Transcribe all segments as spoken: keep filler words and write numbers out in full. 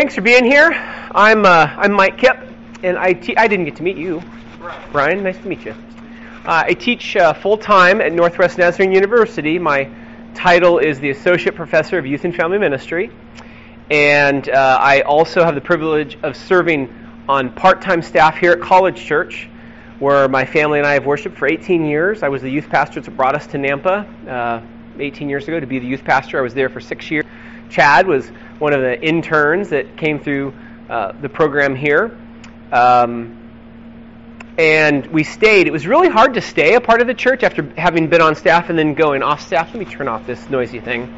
thanks for being here. I'm uh, I'm Mike Kipp, and I te- I didn't get to meet you, Brian. Brian, nice to meet you. Uh, I teach uh, full time at Northwest Nazarene University. My title is the Associate Professor of Youth and Family Ministry, and uh, I also have the privilege of serving on part-time staff here at College Church, where my family and I have worshiped for eighteen years. I was the youth pastor that brought us to Nampa uh, eighteen years ago to be the youth pastor. I was there for six years. Chad was one of the interns that came through uh, the program here. Um, and we stayed. It was really hard to stay a part of the church after having been on staff and then going off staff. Let me turn off this noisy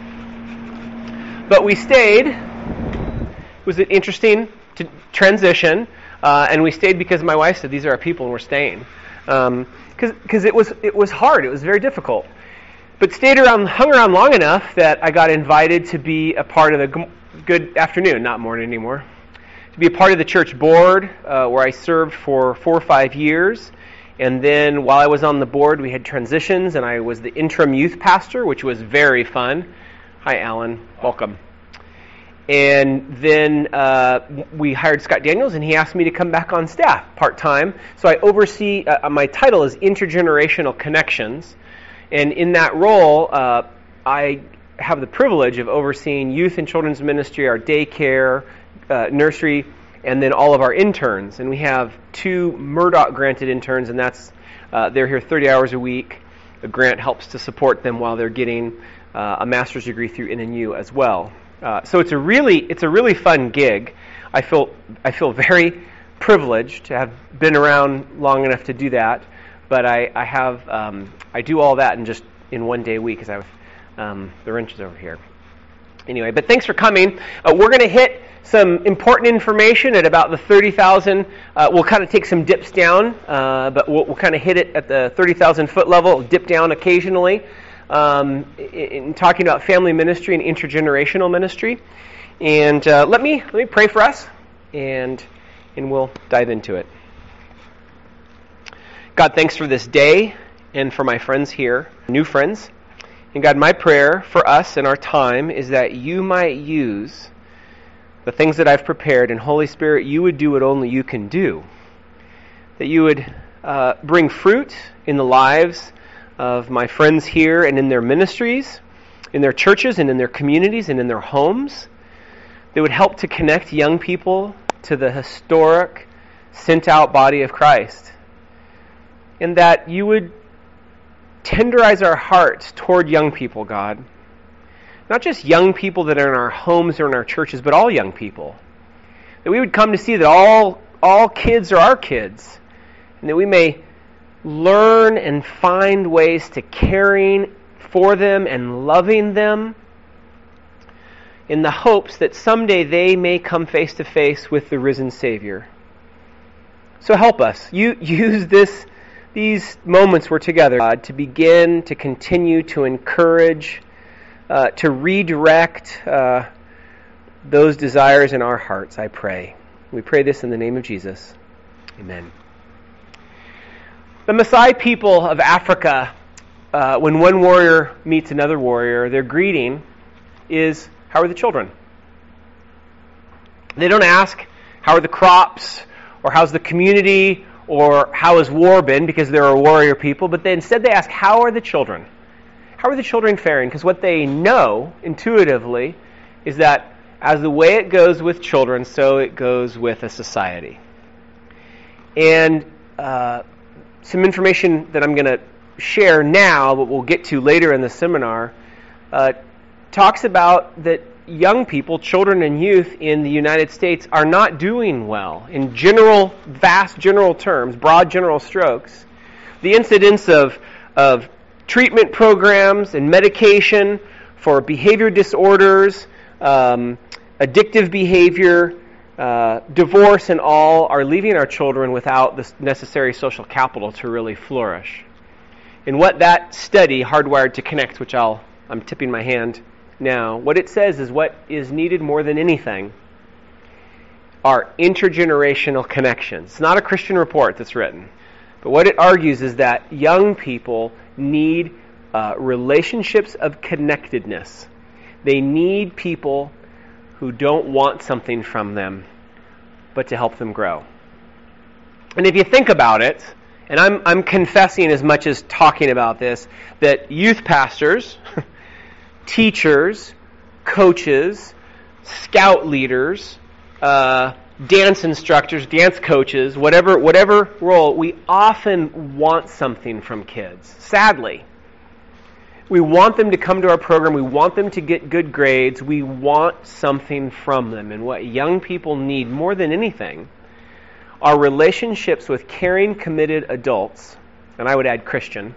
thing. But we stayed. It was an interesting t- transition. Uh, and we stayed because my wife said, these are our people and we're staying. Um, because it was it was hard. It was very difficult. But stayed around, hung around long enough that I got invited to be a part of the good afternoon, not morning anymore, to be a part of the church board uh, where I served for four or five years. And then while I was on the board, we had transitions, and I was the interim youth pastor, which was very fun. Hi, Alan. Welcome. And then uh, we hired Scott Daniels, and he asked me to come back on staff part-time. So I oversee, uh, my title is Intergenerational Connections. And in that role, uh, I have the privilege of overseeing youth and children's ministry, our daycare, uh, nursery, and then all of our interns. And we have two Murdoch-granted interns, and that's uh, they're here thirty hours a week. The grant helps to support them while they're getting uh, a master's degree through N N U as well. Uh, so it's a really it's a really fun gig. I feel I feel very privileged to have been around long enough to do that. But I, I have um, I do all that in just in one day a week because I have um, the wrenches over here. Anyway, but thanks for coming. Uh, we're going to hit some important information at about the thirty thousand. Uh, we'll kind of take some dips down, uh, but we'll, we'll kind of hit it at the thirty thousand foot level, dip down occasionally, um, in, in talking about family ministry and intergenerational ministry. And uh, let me let me pray for us, and and we'll dive into it. God, thanks for this day and for my friends here, new friends. And God, my prayer for us and our time is that you might use the things that I've prepared, and Holy Spirit, you would do what only you can do. That you would uh, bring fruit in the lives of my friends here and in their ministries, in their churches and in their communities and in their homes. That would help to connect young people to the historic, sent-out body of Christ. And that you would tenderize our hearts toward young people, God. Not just young people that are in our homes or in our churches, but all young people. That we would come to see that all, all kids are our kids. And that we may learn and find ways to caring for them and loving them in the hopes that someday they may come face to face with the risen Savior. So help us. You use this These moments we're together, God, to begin, to continue, to encourage, uh, to redirect uh, those desires in our hearts, I pray. We pray this in the name of Jesus. Amen. The Maasai people of Africa, uh, when one warrior meets another warrior, their greeting is, how are the children? They don't ask, how are the crops, or how's the community, or how has war been, because they're a warrior people, but they, instead they ask, how are the children? How are the children faring? Because what they know intuitively is that as the way it goes with children, so it goes with a society. And uh, some information that I'm going to share now, but we'll get to later in the seminar, uh, talks about that young people, children and youth in the United States are not doing well. In general, vast general terms, broad general strokes, the incidence of, of treatment programs and medication for behavior disorders, um, addictive behavior, uh, divorce and all are leaving our children without the necessary social capital to really flourish. And what that study, Hardwired to Connect, which I'll, I'm tipping my hand now, what it says is what is needed more than anything are intergenerational connections. It's not a Christian report that's written, but what it argues is that young people need uh, relationships of connectedness. They need people who don't want something from them, but to help them grow. And if you think about it, and I'm, I'm confessing as much as talking about this, that youth pastors, teachers, coaches, scout leaders, uh, dance instructors, dance coaches, whatever whatever role, we often want something from kids. Sadly, we want them to come to our program. We want them to get good grades. We want something from them. And what young people need more than anything are relationships with caring, committed adults, and I would add Christian,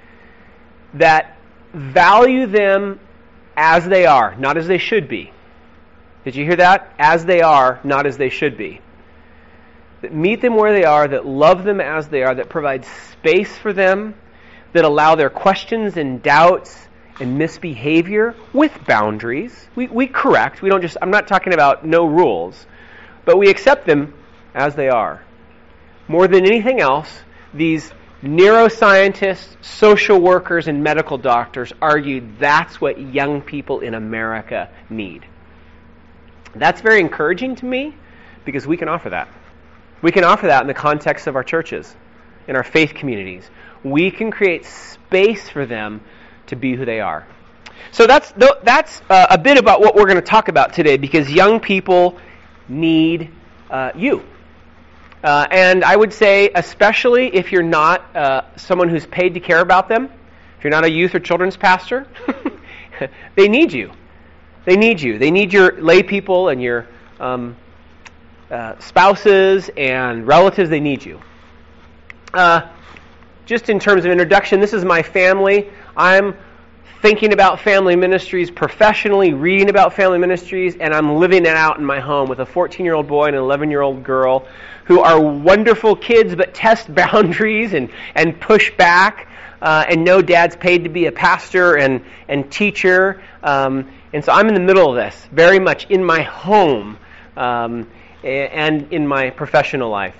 that value them as they are, not as they should be. Did you hear that? As they are, not as they should be. That meet them where they are, that love them as they are, that provide space for them, that allow their questions and doubts and misbehavior with boundaries. We, we correct. We don't just, I'm not talking about no rules, but we accept them as they are. More than anything else, these neuroscientists, social workers, and medical doctors argue that's what young people in America need. That's very encouraging to me because we can offer that. We can offer that in the context of our churches, in our faith communities. We can create space for them to be who they are. So that's that's uh, a bit about what we're going to talk about today, because young people need uh, you. Uh, and I would say, especially if you're not uh, someone who's paid to care about them, if you're not a youth or children's pastor, they need you. They need you. They need your lay people and your um, uh, spouses and relatives. They need you. Uh, just in terms of introduction, this is my family. I'm thinking about family ministries professionally, reading about family ministries, and I'm living it out in my home with a fourteen-year-old boy and an eleven-year-old girl who are wonderful kids but test boundaries and, and push back, uh, and know Dad's paid to be a pastor and, and teacher. Um, and so I'm in the middle of this, very much in my home um, and in my professional life.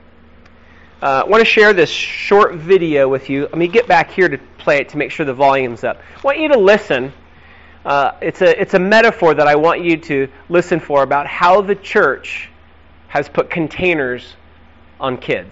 Uh, I want to share this short video with you. Let me get back here to play it to make sure the volume's up. I want you to listen. Uh, it's a it's a metaphor that I want you to listen for about how the church has put containers on kids.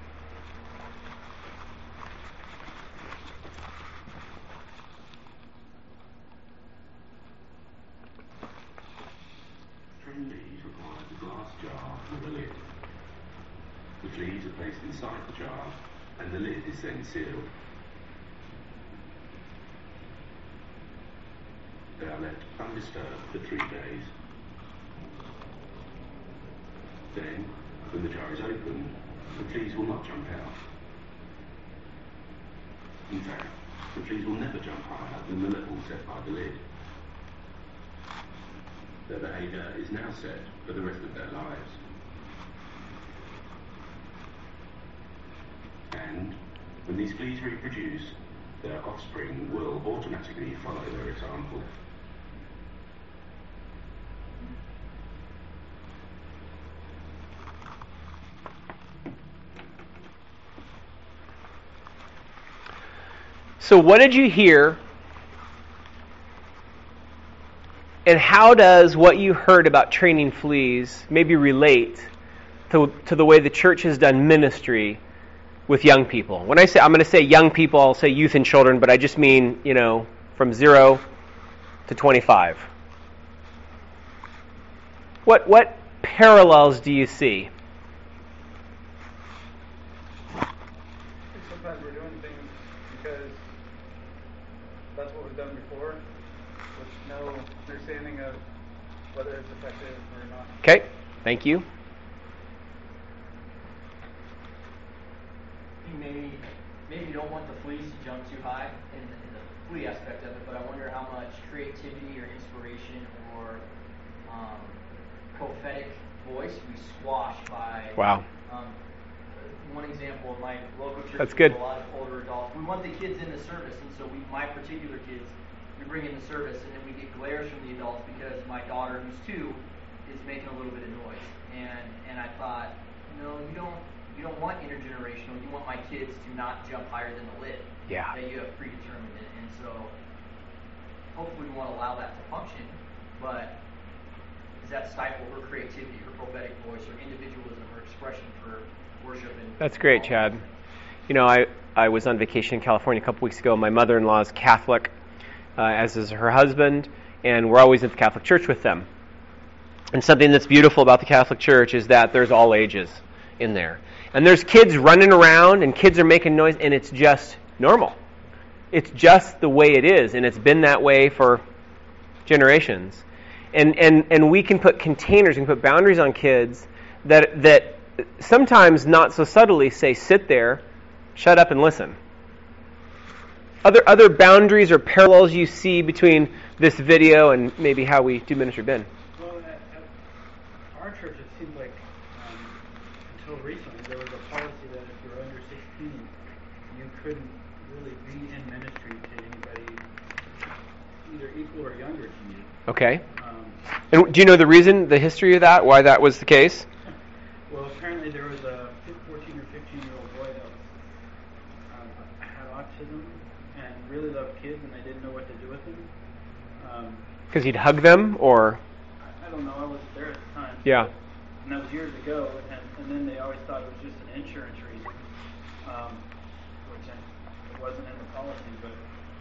Leaves requires a glass jar with a lid. The fleas are placed inside the jar, and the lid is then sealed. They are left undisturbed for three days. Then, when the jar is opened, the fleas will not jump out. In fact, the fleas will never jump higher than the level set by the lid. Their behaviour is now set for the rest of their lives. And when these fleas reproduce, their offspring will automatically follow their example. So what did you hear? And how does what you heard about training fleas maybe relate to, to the way the church has done ministry with young people? When I say, I'm going to say young people, I'll say youth and children, but I just mean, you know, from zero to twenty-five. What what parallels do you see? Sometimes we're doing things because that's what we've done before, with no understanding of whether it's effective or not. Okay, thank you. Maybe, maybe you don't want the fleas to jump too high in, in the flea aspect of it, but I wonder how much creativity or inspiration or um, prophetic voice we squash by. Wow. Um, one example, my local church, That's good. A lot of older adults. We want the kids in the service, and so we, my particular kids, we bring in the service, and then we get glares from the adults because my daughter, who's two, is making a little bit of noise. And and I thought, no, you don't. You don't want intergenerational. You want my kids to not jump higher than the lid. Yeah. That you have predetermined. And, and so hopefully we want to allow that to function. But does that stifle her creativity, her prophetic voice, her individualism, her expression for worship? And That's great, Chad. You know, I, I was on vacation in California a couple weeks ago. My mother-in-law is Catholic, uh, as is her husband, and we're always at the Catholic Church with them. And something that's beautiful about the Catholic Church is that there's all ages in there. And there's kids running around, and kids are making noise, and it's just normal. It's just the way it is, and it's been that way for generations. And and and we can put containers and put boundaries on kids that that sometimes not so subtly say, sit there, shut up and listen. Other other boundaries or parallels you see between this video and maybe how we do ministry, Ben? Well, at, at our church, it seems like um, until recently there was a policy that if you were under sixteen, you couldn't really be in ministry to anybody either equal or younger to you. Okay. Um, And do you know the reason, the history of that, why that was the case? well, apparently there was a fourteen or fifteen year old boy that uh, had autism and really loved kids, and they didn't know what to do with him. Um, Because he'd hug them, or? I, I don't know. I was there at the time. Yeah. And that was years ago, and, and then they always thought it was just an insurance reason, um, which I, it wasn't in the policy. But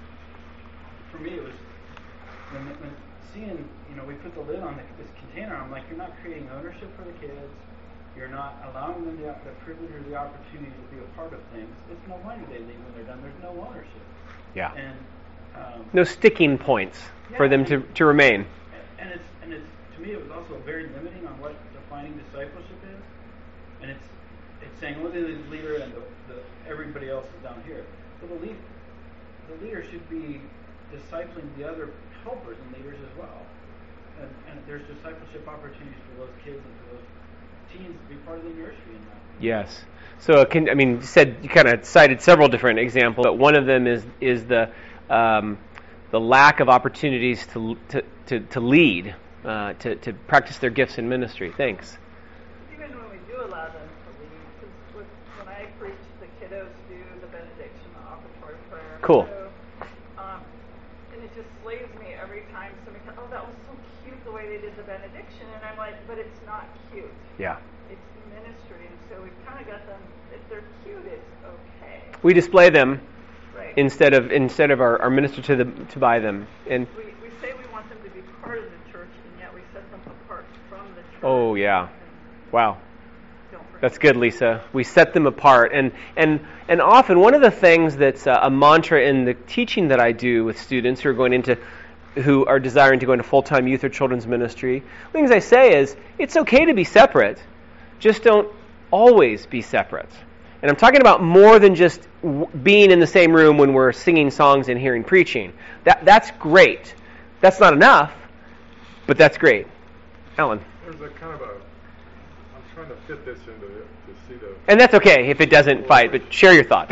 for me, it was when, when seeing, you know, we put the lid on the, this container. I'm like, you're not creating ownership for the kids. You're not allowing them the, the privilege or the opportunity to be a part of things. It's no wonder they leave when they're done. There's no ownership. Yeah. And um, No sticking points for Yeah, them to, to remain. And it's and it's to me it was also very limiting on what defining discipleship is, and it's it's saying well the leader and the, the everybody else is down here. But the lead the leader should be discipling the other helpers and leaders as well, and, and there's discipleship opportunities for those kids and for those teens to be part of the nursery in that. Yes. So, can, I mean, you said you kind of cited several different examples, but one of them is is the um, the lack of opportunities to to to, to lead, uh, to to practice their gifts in ministry. Thanks. Even when we do allow them to lead, because when I preach, the kiddos do the benediction, the offertory prayer. Cool. So, um, and it just slays me every time somebody comes, oh, that was so cute the way they did the benediction, and I'm like, but it's not cute. Yeah. It's ministry, and so we've kind of got them. If they're cute, it's okay. We display them Right. instead of instead of our, our minister to the to buy them. And we we say we want them to be part of the church, and yet we set them apart from the church. oh yeah, wow. Don't forget. That's good, Lisa. We set them apart, and and and often one of the things that's a, a mantra in the teaching that I do with students who are going into, who are desiring to go into full-time youth or children's ministry, the things I say is it's okay to be separate, just don't always be separate. And I'm talking about more than just w- being in the same room when we're singing songs and hearing preaching. That that's great. That's not enough, but that's great. Alan. There's a kind of a, I'm trying to fit this into the, to see the... And that's okay if it doesn't fight, but share your thought.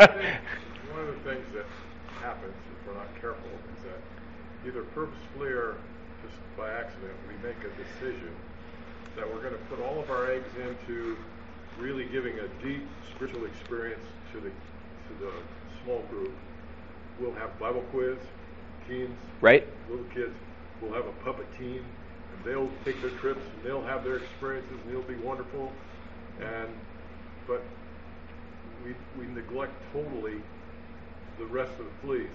One of the things that happens, if we're not careful, is that either purposefully or just by accident, we make a decision that we're going to put all of our eggs into really giving a deep spiritual experience to the to the small group. We'll have Bible quiz, teens, Right? little kids. We'll have a puppet team, and they'll take their trips, and they'll have their experiences, and it'll be wonderful. And but we we neglect totally the rest of the fleas.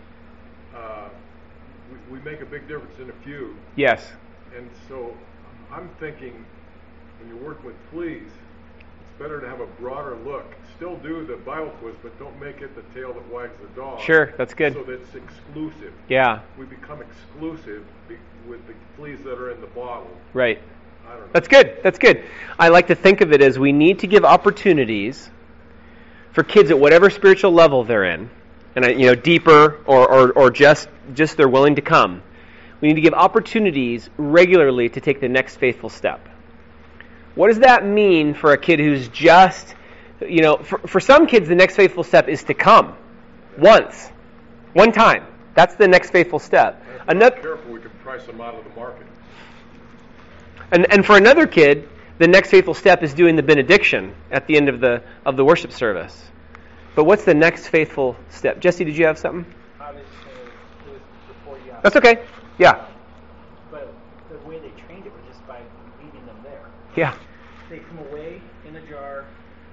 Uh, we, we make a big difference in a few, Yes. and so I'm thinking when you're working with fleas, it's better to have a broader look. Still do the Bible quiz, but don't make it the tail that wags the dog. Sure, that's good. So that it's exclusive. Yeah, We become exclusive be- with the fleas that are in the bottle. right. I don't know. That's good. That's good. I like to think of it as we need to give opportunities for kids at whatever spiritual level they're in, and I, you know, deeper or, or, or just just they're willing to come. We need to give opportunities regularly to take the next faithful step. What does that mean for a kid who's just, you know, for, for some kids the next faithful step is to come once, one time. That's the next faithful step. And if we're Another. not careful, we can price them out of the market. And and for another kid, the next faithful step is doing the benediction at the end of the of the worship service. But what's the next faithful step? Jesse, did you have something? I was going to do it before you asked. That's okay. Yeah. But the way they trained it was just Yeah. They come away in a jar,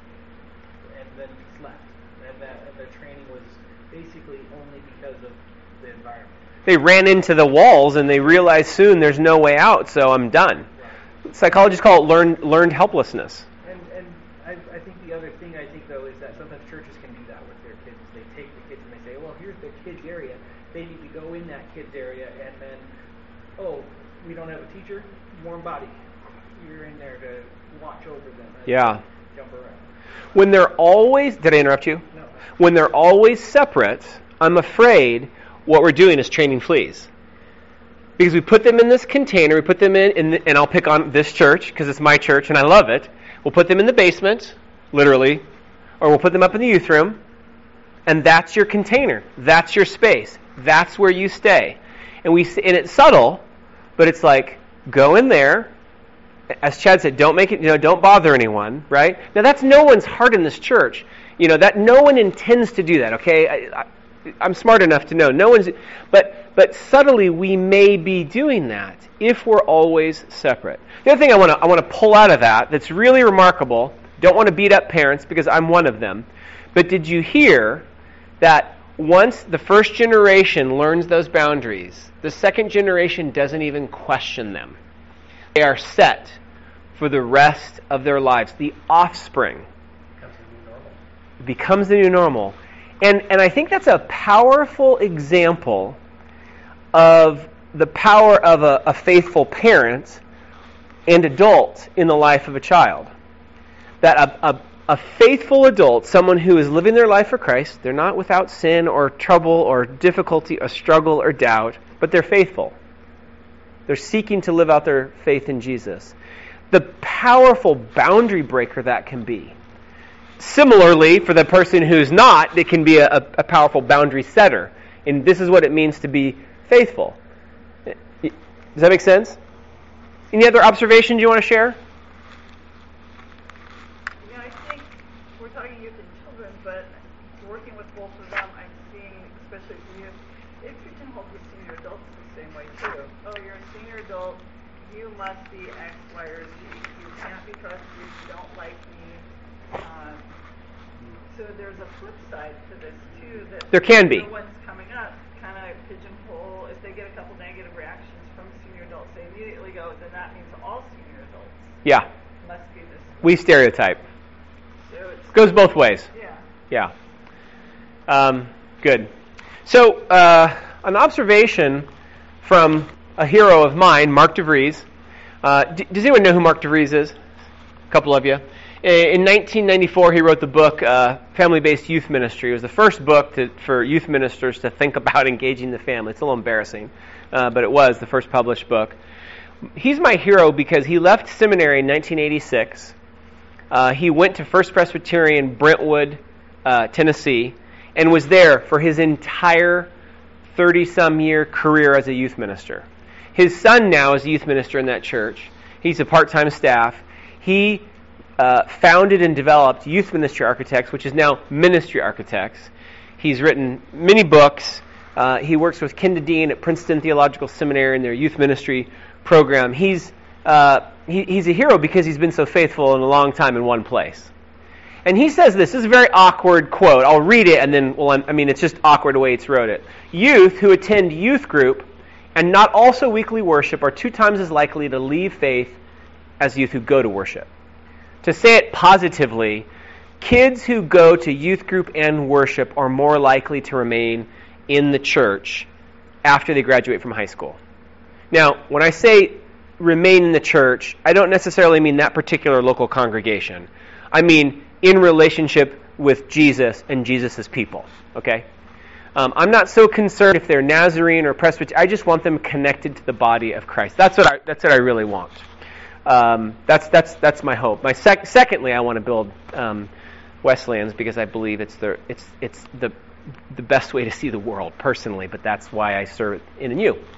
and then slept. And that and their training was basically only because of the environment. They ran into the walls and they realized soon there's no way out, so I'm done. Right. Psychologists call it learned learned helplessness. And and I, I think the other thing I think though is that sometimes churches can do that with their kids. They take the kids and they say, well, here's the kids area. They need to go in that kids area, and then, oh, we don't have a teacher. Warm body. You're in there to watch over them. As Yeah. they jump around. When they're always, did I interrupt you? No. When they're always separate, I'm afraid what we're doing is training fleas. Because we put them in this container, we put them in, in the, and I'll pick on this church because it's my church and I love it. We'll put them in the basement, literally, or we'll put them up in the youth room, and that's your container. That's your space. That's where you stay. And we and it's subtle, but it's like, go in there. As Chad said, don't make it, you know, don't bother anyone, right? Now that's no one's heart in this church. You know, that no one intends to do that, okay? I, I, I'm smart enough to know. No one's, but but subtly we may be doing that if we're always separate. The other thing I want to I want to pull out of that that's really remarkable. Don't want to beat up parents because I'm one of them. But did you hear that once the first generation learns those boundaries, the second generation doesn't even question them? They are set for the rest of their lives. The offspring becomes the new normal. And and I think that's a powerful example of the power of a, a faithful parent and adult in the life of a child. That a, a, a faithful adult, someone who is living their life for Christ, they're not without sin or trouble or difficulty or struggle or doubt, but they're faithful. They're seeking to live out their faith in Jesus. The powerful boundary breaker that can be. Similarly, for the person who's not, it can be a, a powerful boundary setter. And this is what it means to be faithful. Does that make sense? Any other observations you want to share? Yeah, I think we're talking youth and children, but working with both of them, I'm seeing, especially for youth, it pigeonholes with senior adults the same way too. Oh, you're a senior adult, you must be X, Y, or Z. You can't be trusted, you don't like me. Um, so there's a flip side to this too. That There can be. No one's coming up, kind of pigeonhole. If they get a couple negative reactions from senior adults, they immediately go, then that means all senior adults Yeah. must be this way. We stereotype. So it's, Goes both ways. yeah. Yeah. Um, good. So, uh, an observation from a hero of mine, Mark DeVries. Uh, d- does anyone know who Mark DeVries is? A couple of you. In nineteen ninety-four, he wrote the book uh, Family-Based Youth Ministry. It was the first book to, for youth ministers to think about engaging the family. It's a little embarrassing, uh, but it was the first published book. He's my hero because he left seminary in nineteen eighty-six. Uh, he went to First Presbyterian Brentwood, uh, Tennessee, and was there for his entire thirty-some year career as a youth minister. His son now is a youth minister in that church. He's a part-time staff. He uh, founded and developed Youth Ministry Architects, which is now Ministry Architects. He's written many books. Uh, he works with Ken Dean at Princeton Theological Seminary in their youth ministry program. He's uh, he, he's a hero because he's been so faithful in a long time in one place. And he says this. This is a very awkward quote. I'll read it and then, well, I'm, I mean, it's just awkward the way it's wrote it. Youth who attend youth group and not also weekly worship are two times as likely to leave faith as youth who go to worship. To say it positively, kids who go to youth group and worship are more likely to remain in the church after they graduate from high school. Now, when I say remain in the church, I don't necessarily mean that particular local congregation. I mean in relationship with Jesus and Jesus' people, okay? Um, I'm not so concerned if they're Nazarene or Presbyterian. I just want them connected to the body of Christ. That's what I, that's what I really want. Um, that's that's that's my hope. My sec- secondly, I want to build um, Wesleyans because I believe it's the it's it's the the best way to see the world personally. But that's why I serve in N U.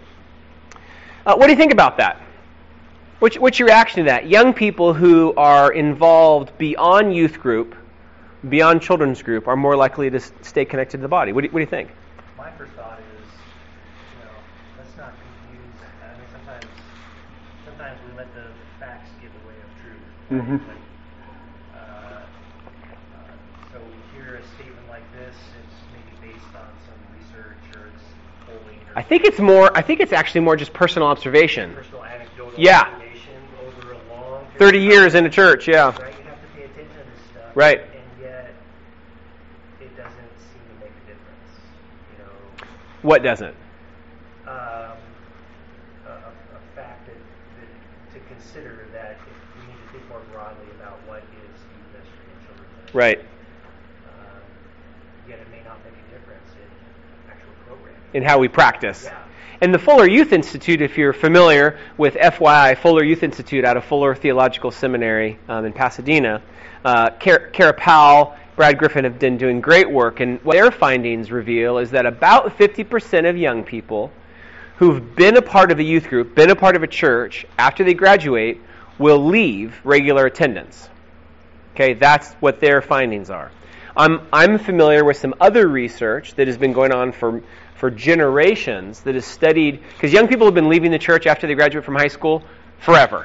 Uh, what do you think about that? What's, what's your reaction to that? Young people who are involved beyond youth group, beyond children's group, are more likely to s- stay connected to the body. What do, you, what do you think? My first thought is, you know, let's not confuse. I mean, sometimes, sometimes we let the facts give the way of truth. right? Mhm. But, uh, uh, so we hear a statement like this, it's maybe based on some research or it's polling or I think it's more. I think it's actually more just personal observation. personal anecdotal Yeah. observation over a long period Thirty of years time. in a church, yeah. Right, you have to pay attention to this stuff. Right. And yet, it doesn't seem to make a difference. You know, What doesn't? um, a, a a fact that, that to consider that if we need to think more broadly about what is youth ministry and children's ministry. Right. Um, yet it may not make a difference in actual programming. In how we practice. Yeah. And the Fuller Youth Institute, if you're familiar with F Y I, Fuller Youth Institute out of Fuller Theological Seminary um, in Pasadena, uh, Kara, Kara Powell, Brad Griffin have been doing great work, and what their findings reveal is that about fifty percent of young people who've been a part of a youth group, been a part of a church, after they graduate, will leave regular attendance. Okay, that's what their findings are. I'm, I'm familiar with some other research that has been going on for for generations that has studied, because young people have been leaving the church after they graduate from high school forever.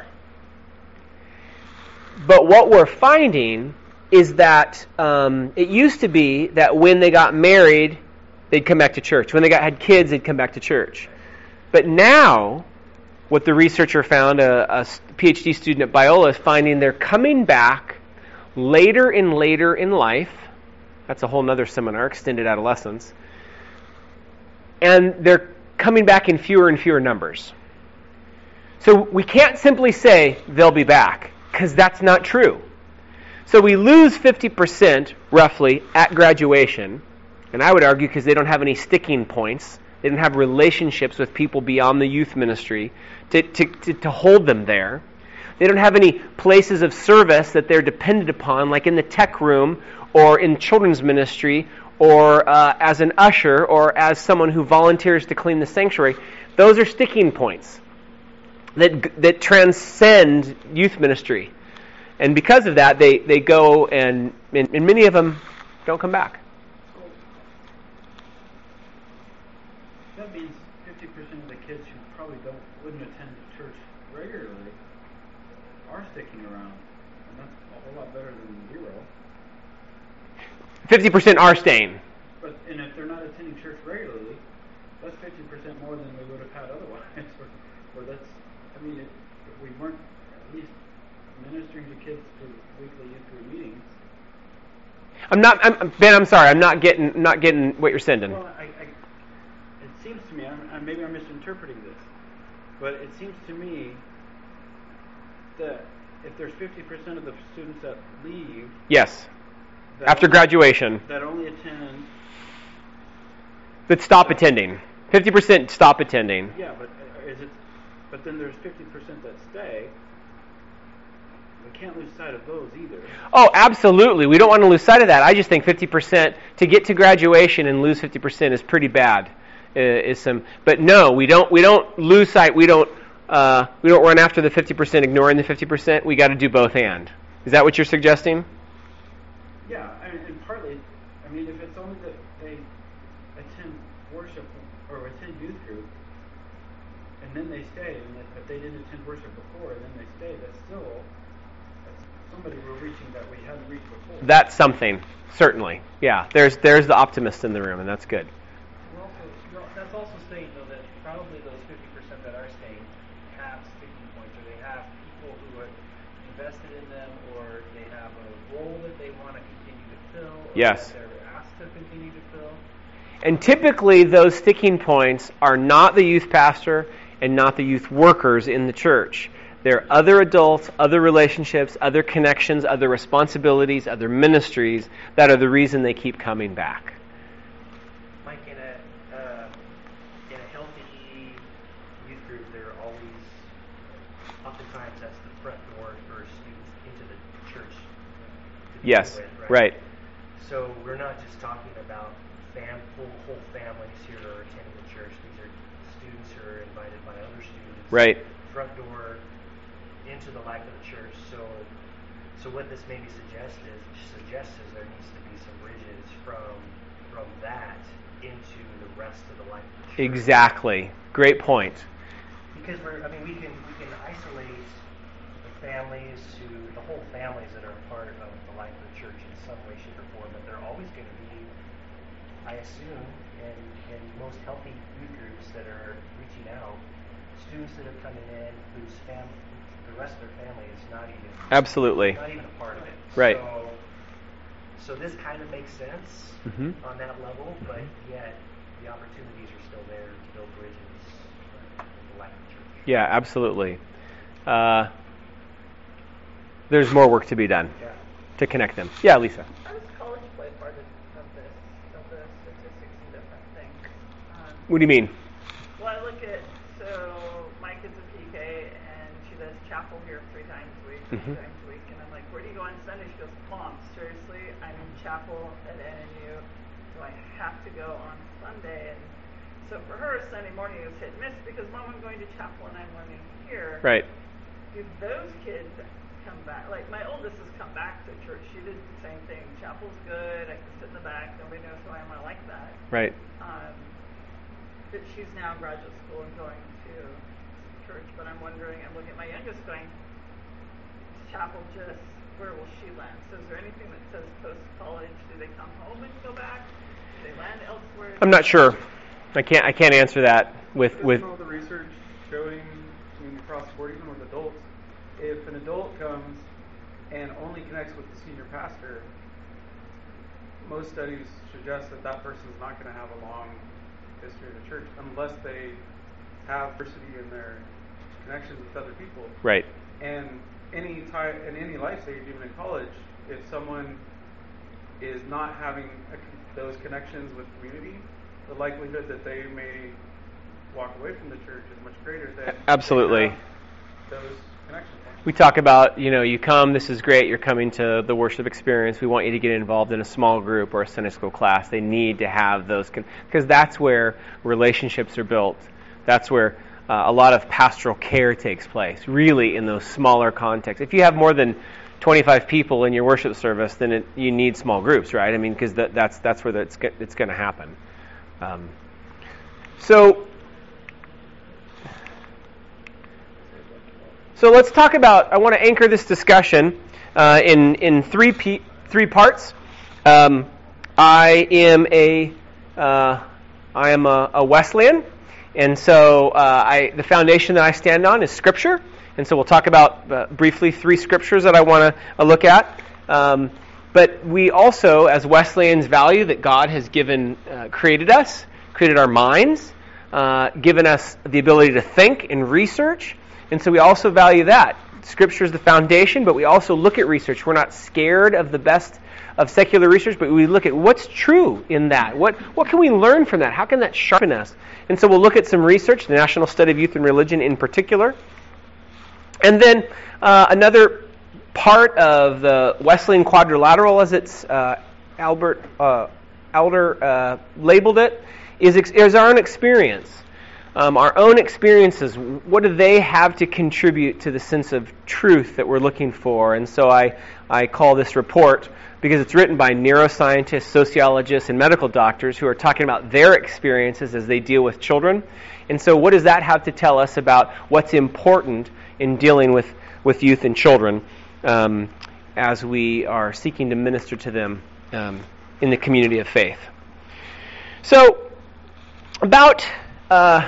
But what we're finding is that um, it used to be that when they got married, they'd come back to church. When they got had kids, they'd come back to church. But now, what the researcher found, a, a PhD student at Biola, is finding they're coming back later and later in life. That's a whole other seminar, extended adolescence. And they're coming back in fewer and fewer numbers. So we can't simply say they'll be back, because that's not true. So we lose fifty percent, roughly, at graduation. And I would argue because they don't have any sticking points. They don't have relationships with people beyond the youth ministry to, to, to, to hold them there. They don't have any places of service that they're dependent upon, like in the tech room or in children's ministry or uh, as an usher or as someone who volunteers to clean the sanctuary. Those are sticking points that that transcend youth ministry. And because of that, they, they go and, and, and many of them don't come back. That means fifty percent of the kids who probably don't wouldn't attend church regularly are sticking around, and that's a whole lot better than zero. fifty percent are staying. But and if they're not attending church regularly, that's fifty percent more than we would have had otherwise. or, or that's, I mean, if, if we weren't at least ministering to kids through weekly youth group meetings. I'm not, I'm, Ben. I'm sorry. I'm not getting, not getting what you're sending. Well, I, I, it seems to me, I'm, I, maybe I'm misinterpreting this, but it seems to me that if there's fifty percent of the students that leave, Yes. that After only, graduation, that only attend, that stop attending. fifty percent stop attending. yeah, but uh, is it? But then there's fifty percent that stay. We can't lose sight of those either. Oh, absolutely. We don't want to lose sight of that. I just think fifty percent, to get to graduation and lose fifty percent is pretty bad. Uh, is some, but no, we don't. We don't lose sight. We don't. Uh, we don't run after the fifty percent, ignoring the fifty percent. We got to do both and. Is that what you're suggesting? Yeah, I mean, and partly, I mean, if it's only that they attend worship or attend youth group, and then they stay, and if if they didn't attend worship before and then they stay, that's still that's somebody we're reaching that we hadn't reached before. That's something, certainly. Yeah, there's there's the optimist in the room, and that's good. We're also, you're, that's also saying, though, that probably those fifty percent that are staying have sticking points, or they have people who have invested in them, or they have a role that they want to continue to fill, or Yes. that they're asked to continue to fill. And typically, those sticking points are not the youth pastor and not the youth workers in the church. They're other adults, other relationships, other connections, other responsibilities, other ministries that are the reason they keep coming back. Mike, in a uh, in a healthy youth group, there are always, oftentimes that's the front door for students into the church. To begin Yes, with, right. So we're not just talking about fam- whole, whole families here who are attending the church. These are students who are invited by other students. Right. Front door into the life of the church. So, so what this maybe suggests is suggests is there needs to be some bridges from from that into the rest of the life of the church. Exactly. Great point. Because we're, I mean, we can we can isolate the families who, the whole families that are a part of the life of the church in some way, shape, or form, but they're always going to be, I assume, in, in most healthy youth groups that are reaching out, students that are coming in whose fam, the rest of their family is not even absolutely not even a part of it. Right. So, so this kind of makes sense mm-hmm. on that level, but yet the opportunities are still there to build bridges uh, in the life of the church. Yeah, absolutely. Uh, there's more work to be done Yeah. to connect them. Yeah, Lisa. How does college play part of, of this, of the statistics and different things? Um, What do you mean? well, I look at, so my kid's a P K, and she does chapel here three times a week, Mhm. three times a week, and I'm like, where do you go on Sunday? She goes, Mom, seriously, I'm in chapel at N N U, do I have to go on Sunday? And so for her, Sunday morning is hit and miss because, Mom, I'm going to chapel and I'm learning here. Right. Do those kids come back? Like, my oldest has come back to church. She did the same thing. Chapel's good. I can sit in the back. Nobody knows who I am. I like that. Right. Um, but she's now in graduate school and going to church. But I'm wondering, I'm looking at my youngest going, is chapel just, where will she land? So is there anything that says post-college, do they come home and go back? Do they land elsewhere? I'm not sure. I can't. I can't answer that with There's with. all the research showing, I mean, across the board, even with adults, if an adult comes and only connects with the senior pastor, most studies suggest that that person is not going to have a long history of the church unless they have diversity in their connections with other people. Right. And any time in any life stage, even in college, if someone is not having a, those connections with community, the likelihood that they may walk away from the church is much greater than Absolutely. they have those connections. We talk about, you know, you come, this is great, you're coming to the worship experience. We want you to get involved in a small group or a Sunday school class. They need to have those, con- because that's where relationships are built. That's where uh, a lot of pastoral care takes place, really in those smaller contexts. If you have more than twenty-five people in your worship service, then it, you need small groups, right? I mean, because that, that's that's where that's it's going to happen. Um, so. So let's talk about, I want to anchor this discussion uh, in, in three p- three parts. Um, I am a uh, I am a, a Wesleyan, and so uh, I the foundation that I stand on is Scripture, and so we'll talk about uh, briefly three scriptures that I want to uh, look at. Um, but we also, as Wesleyans, value that God has given, uh, created us, created our minds, uh, given us the ability to think and research. And so we also value that. Scripture is the foundation, but we also look at research. We're not scared of the best of secular research, but we look at what's true in that. What what can we learn from that? How can that sharpen us? And so we'll look at some research, the National Study of Youth and Religion in particular. And then uh, another part of the Wesleyan Quadrilateral, as it's uh, Albert uh, Elder uh, labeled it, is, is our own experience. Um, our own experiences, what do they have to contribute to the sense of truth that we're looking for? And so I, I call this report, because it's written by neuroscientists, sociologists, and medical doctors who are talking about their experiences as they deal with children. And so what does that have to tell us about what's important in dealing with, with youth and children um, as we are seeking to minister to them um, in the community of faith? So, about... Uh,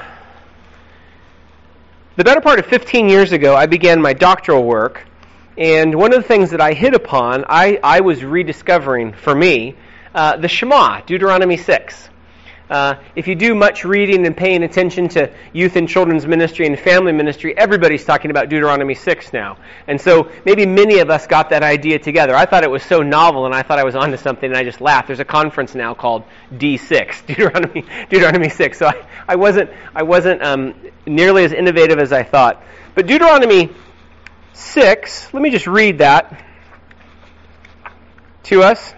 The better part of fifteen years ago, I began my doctoral work, and one of the things that I hit upon, I, I was rediscovering, for me, uh, the Shema, Deuteronomy six. Uh, if you do much reading and paying attention to youth and children's ministry and family ministry, everybody's talking about Deuteronomy six now. And so maybe many of us got that idea together. I thought it was so novel, and I thought I was onto something, and I just laughed. There's a conference now called D six, Deuteronomy Deuteronomy six. So I, I wasn't I wasn't um, nearly as innovative as I thought. But Deuteronomy six, let me just read that to us.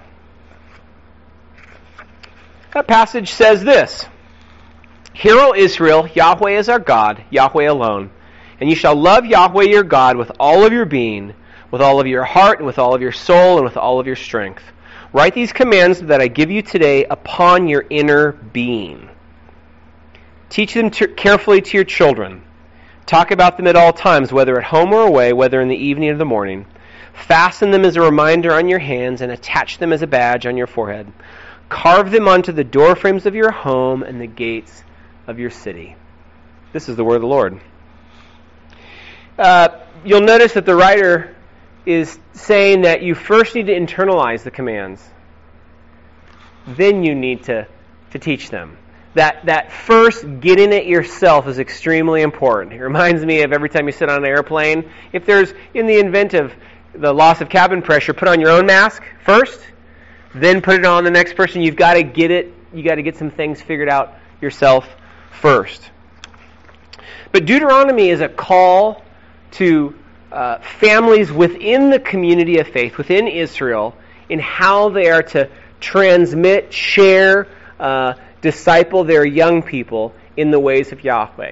That passage says this: Hear, O Israel, Yahweh is our God, Yahweh alone. And you shall love Yahweh your God with all of your being, with all of your heart, and with all of your soul, and with all of your strength. Write these commands that I give you today upon your inner being. Teach them to, carefully to your children. Talk about them at all times, whether at home or away, whether in the evening or the morning. Fasten them as a reminder on your hands and attach them as a badge on your forehead. Carve them onto the doorframes of your home and the gates of your city. This is the word of the Lord. Uh, you'll notice that the writer is saying that you first need to internalize the commands. Then you need to, to teach them. That that first getting it yourself is extremely important. It reminds me of every time you sit on an airplane. If there's, in the event of the loss of cabin pressure, put on your own mask first, then put it on the next person. You've got to get it, you got to get some things figured out yourself first. But Deuteronomy is a call to uh, families within the community of faith, within Israel, in how they are to transmit, share, uh, disciple their young people in the ways of Yahweh.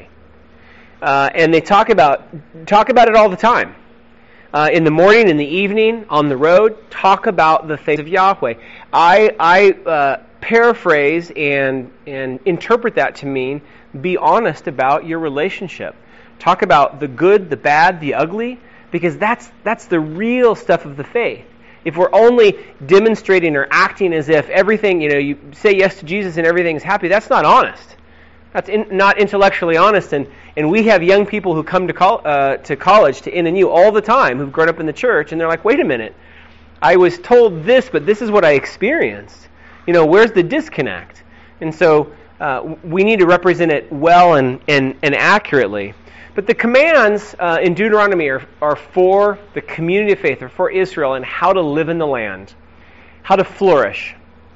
Uh, and they talk about talk about it all the time. Uh, in the morning, in the evening, on the road, talk about the things of Yahweh. I, I uh, paraphrase and, and interpret that to mean be honest about your relationship. Talk about the good, the bad, the ugly, because that's that's the real stuff of the faith. If we're only demonstrating or acting as if everything, you know, you say yes to Jesus and everything's happy, that's not honest. That's in, not intellectually honest. And, and we have young people who come to col- uh, to college, to N N U all the time, who've grown up in the church, and they're like, wait a minute, I was told this, but this is what I experienced. You know, where's the disconnect? And so uh, we need to represent it well and, and, and accurately. But the commands uh, in Deuteronomy are, are for the community of faith, or for Israel, and how to live in the land, how to flourish.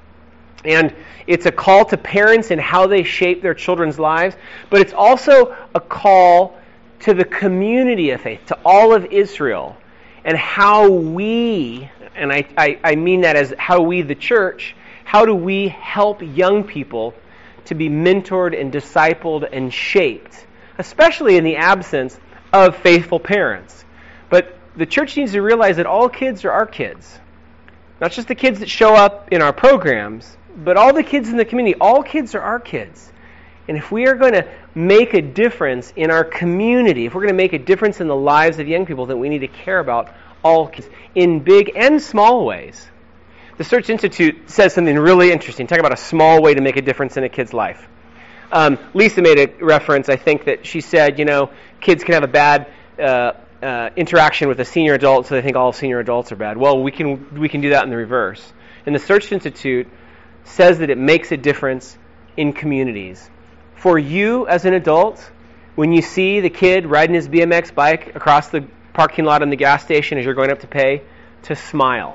And it's a call to parents in how they shape their children's lives, but it's also a call to the community of faith, to all of Israel, and how we, and I, I, I mean that as how we, the church, how do we help young people to be mentored and discipled and shaped, especially in the absence of faithful parents. But the church needs to realize that all kids are our kids. Not just the kids that show up in our programs, but all the kids in the community. All kids are our kids. And if we are going to make a difference in our community, if we're going to make a difference in the lives of young people, then we need to care about all kids in big and small ways. The Search Institute says something really interesting. Talk about a small way to make a difference in a kid's life. Um, Lisa made a reference, I think, that she said, you know, kids can have a bad uh, uh, interaction with a senior adult, so they think all senior adults are bad. Well, we can we can do that in the reverse. And the Search Institute says that it makes a difference in communities. For you as an adult, when you see the kid riding his B M X bike across the parking lot in the gas station as you're going up to pay, to smile.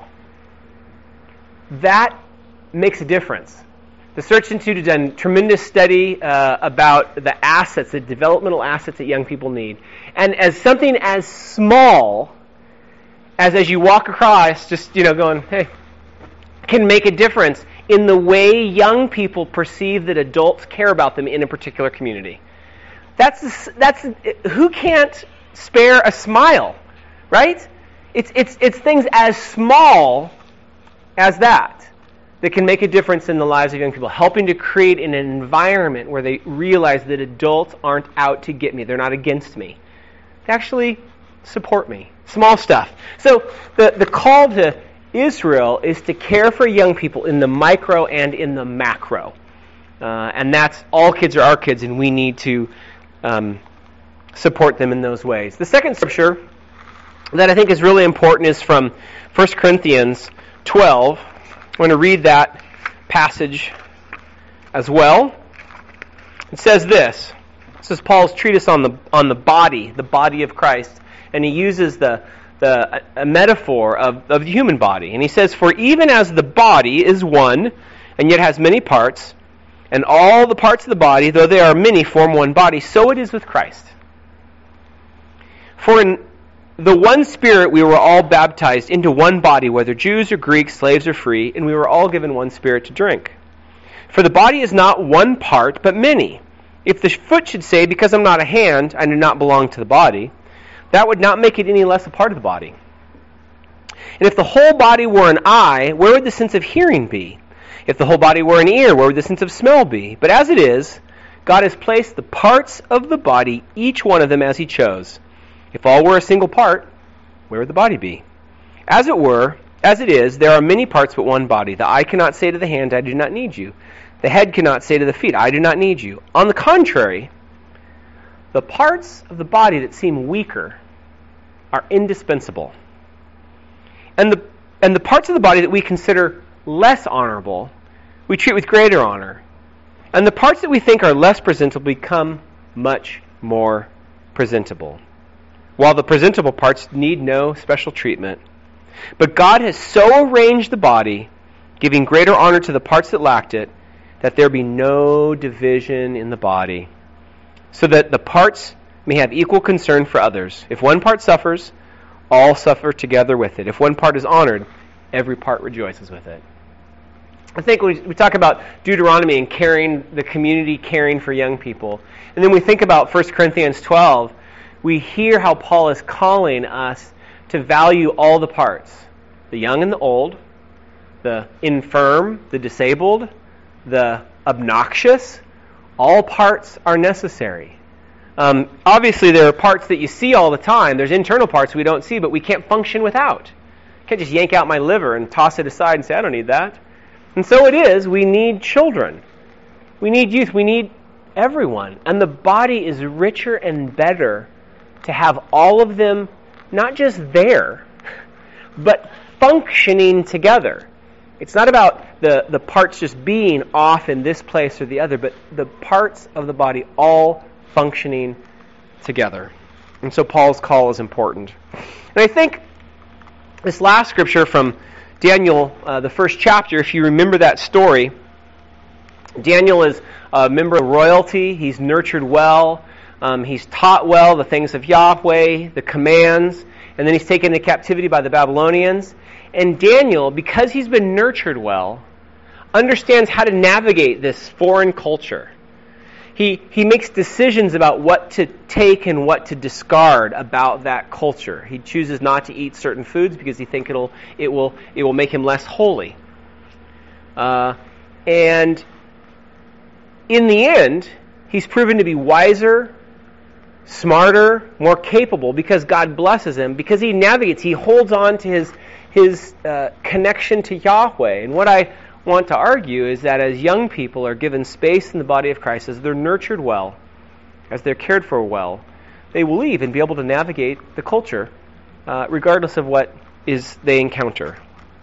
That makes a difference. The Search Institute has done tremendous study uh, about the assets, the developmental assets that young people need. And as something as small as as you walk across, just, you know, going, hey, can make a difference in the way young people perceive that adults care about them in a particular community. That's that's who can't spare a smile, right? It's it's it's things as small as that that can make a difference in the lives of young people, helping to create an environment where they realize that adults aren't out to get me. They're not against me. They actually support me. Small stuff. So the, the call to Israel is to care for young people in the micro and in the macro. Uh, and that's, all kids are our kids, and we need to um, support them in those ways. The second scripture that I think is really important is from First Corinthians twelve. I'm going to read that passage as well. It says this. This is Paul's treatise on the on the body, the body of Christ, and he uses the the a metaphor of, of the human body. And he says, "For even as the body is one, and yet has many parts, and all the parts of the body, though they are many, form one body, so it is with Christ. For in the one Spirit we were all baptized into one body, whether Jews or Greeks, slaves or free, and we were all given one Spirit to drink. For the body is not one part, but many. If the foot should say, because I'm not a hand, I do not belong to the body, that would not make it any less a part of the body. And if the whole body were an eye, where would the sense of hearing be? If the whole body were an ear, where would the sense of smell be? But as it is, God has placed the parts of the body, each one of them as he chose. If all were a single part, where would the body be? As it were, as it is, there are many parts but one body. The eye cannot say to the hand, I do not need you. The head cannot say to the feet, I do not need you. On the contrary, the parts of the body that seem weaker are indispensable. And the, and the parts of the body that we consider less honorable, we treat with greater honor. And the parts that we think are less presentable become much more presentable, while the presentable parts need no special treatment. But God has so arranged the body, giving greater honor to the parts that lacked it, that there be no division in the body, so that the parts may have equal concern for others. If one part suffers, all suffer together with it. If one part is honored, every part rejoices with it. I think we, we talk about Deuteronomy and caring, the community caring for young people. And then we think about First Corinthians twelve. We hear how Paul is calling us to value all the parts. The young and the old, the infirm, the disabled, the obnoxious. All parts are necessary. Um, obviously, there are parts that you see all the time. There's internal parts we don't see, but we can't function without. I can't just yank out my liver and toss it aside and say, I don't need that. And so it is, we need children. We need youth. We need everyone. And the body is richer and better to have all of them not just there, but functioning together. It's not about the, the parts just being off in this place or the other, but the parts of the body all functioning together. And so Paul's call is important. And I think this last scripture from Daniel, uh, the first chapter, if you remember that story, Daniel is a member of royalty. He's nurtured well. Um, he's taught well the things of Yahweh, the commands, and then he's taken into captivity by the Babylonians. And Daniel, because he's been nurtured well, understands how to navigate this foreign culture. He he makes decisions about what to take and what to discard about that culture. He chooses not to eat certain foods because he thinks it'll it will it will make him less holy. Uh, and in the end, he's proven to be wiser, smarter, more capable because God blesses him, because he navigates, he holds on to his his uh, connection to Yahweh. And what I want to argue is that as young people are given space in the body of Christ, as they're nurtured well, as they're cared for well, they will leave and be able to navigate the culture uh, regardless of what is they encounter.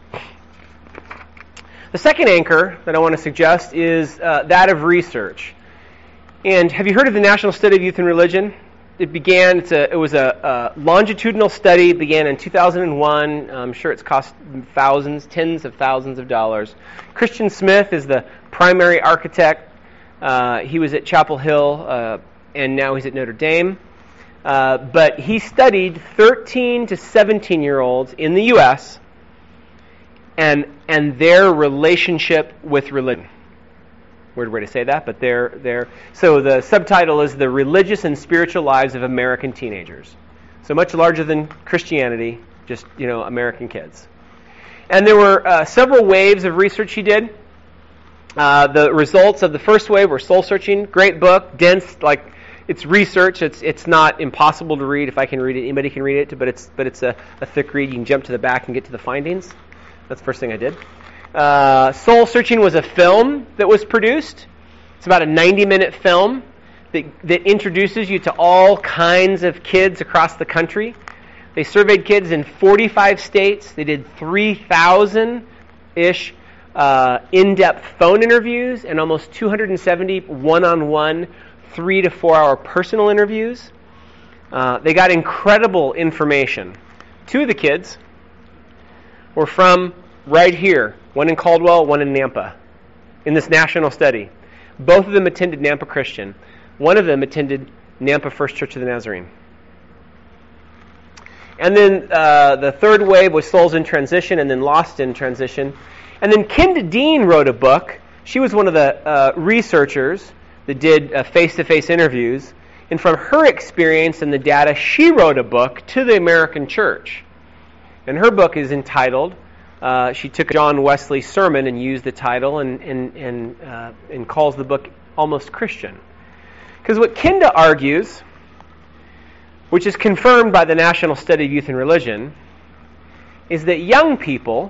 The second anchor that I want to suggest is uh, that of research. And have you heard of the National Study of Youth and Religion? It began, it's a, it was a, a longitudinal study. It began in two thousand one. I'm sure it's cost thousands, tens of thousands of dollars. Christian Smith is the primary architect. Uh, he was at Chapel Hill, uh, and now he's at Notre Dame. Uh, but he studied thirteen to seventeen-year-olds in the U S and and their relationship with religion. Weird way to say that, but they're, they're... So the subtitle is The Religious and Spiritual Lives of American Teenagers. So much larger than Christianity, just, you know, American kids. And there were uh, several waves of research he did. Uh, the results of the first wave were soul-searching. Great book, dense, like, it's research. It's it's not impossible to read. If I can read it, anybody can read it, but it's but it's a, a thick read. You can jump to the back and get to the findings. That's the first thing I did. Uh, Soul Searching was a film that was produced. It's about a ninety-minute film that, that introduces you to all kinds of kids across the country. They surveyed kids in forty-five states. They did three thousand-ish uh, in-depth phone interviews and almost two hundred seventy one-on-one, three to four-hour personal interviews. Uh, they got incredible information. Two of the kids were from right here. One in Caldwell, one in Nampa, in this national study. Both of them attended Nampa Christian. One of them attended Nampa First Church of the Nazarene. And then uh, the third wave was Souls in Transition and then Lost in Transition. And then Kenda Dean wrote a book. She was one of the uh, researchers that did uh, face-to-face interviews. And from her experience and the data, she wrote a book to the American church. And her book is entitled... Uh, she took a John Wesley sermon and used the title and and and, uh, and calls the book Almost Christian. Because what Kinda argues, which is confirmed by the National Study of Youth and Religion, is that young people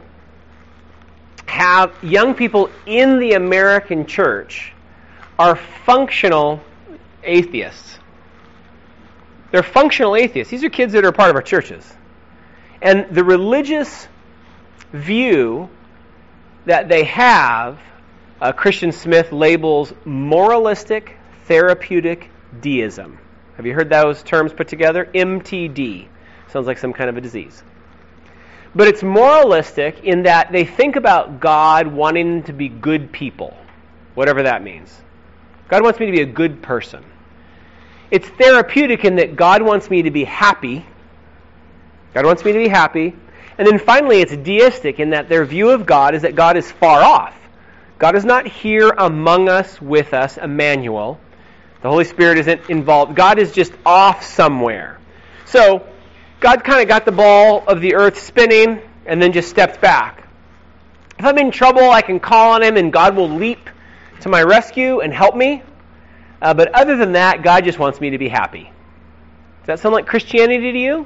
have, young people in the American church are functional atheists. They're functional atheists. These are kids that are part of our churches. And the religious view that they have, uh, Christian Smith labels moralistic therapeutic deism. Have you heard those terms put together? M T D. Sounds like some kind of a disease. But it's moralistic in that they think about God wanting to be good people, whatever that means. God wants me to be a good person. It's therapeutic in that God wants me to be happy. God wants me to be happy. And then finally, it's deistic in that their view of God is that God is far off. God is not here among us, with us, Emmanuel. The Holy Spirit isn't involved. God is just off somewhere. So, God kind of got the ball of the earth spinning and then just stepped back. If I'm in trouble, I can call on Him and God will leap to my rescue and help me. Uh, but other than that, God just wants me to be happy. Does that sound like Christianity to you?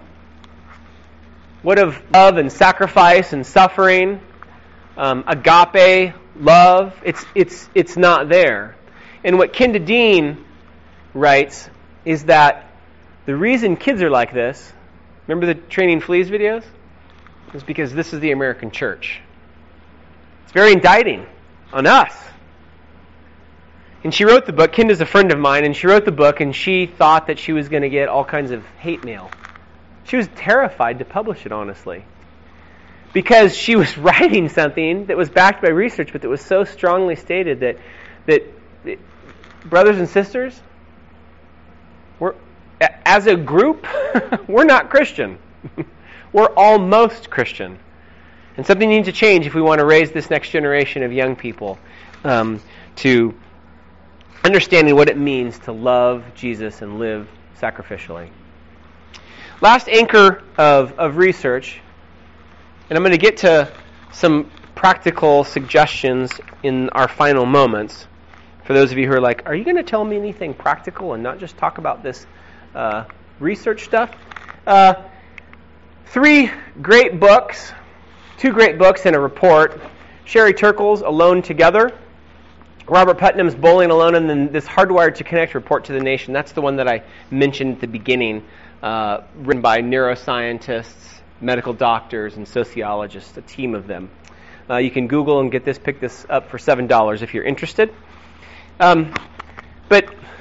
What of love and sacrifice and suffering? Um, agape, love? It's it's it's not there. And what Kinda Dean writes is that the reason kids are like this, remember the Training Fleas videos? Is because this is the American church. It's very indicting on us. And she wrote the book. Kinda's a friend of mine, and she wrote the book, and she thought that she was going to get all kinds of hate mail. She was terrified to publish it, honestly, because she was writing something that was backed by research, but that was so strongly stated that that, that brothers and sisters, we're as a group, we're not Christian. We're almost Christian, and something needs to change if we want to raise this next generation of young people um, to understanding what it means to love Jesus and live sacrificially. Last anchor of, of research, and I'm going to get to some practical suggestions in our final moments. For those of you who are like, are you going to tell me anything practical and not just talk about this uh, research stuff? Uh, three great books, two great books and a report. Sherry Turkle's Alone Together, Robert Putnam's Bowling Alone, and then this Hardwired to Connect report to the nation. That's the one that I mentioned at the beginning, uh, written by neuroscientists, medical doctors, and sociologists, a team of them. Uh, you can Google and get this, pick this up for seven dollars if you're interested. Um, but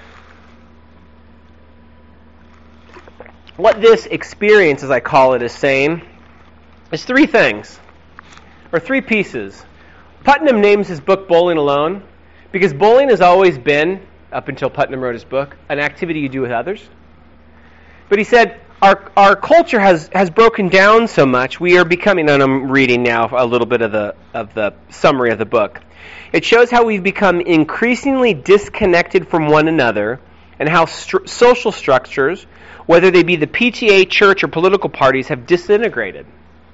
what this experience, as I call it, is saying is three things, or three pieces. Putnam names his book Bowling Alone because bowling has always been, up until Putnam wrote his book, an activity you do with others. But he said, our our culture has, has broken down so much, we are becoming, and I'm reading now a little bit of the of the summary of the book. It shows how we've become increasingly disconnected from one another and how stru- social structures, whether they be the P T A, church, or political parties, have disintegrated.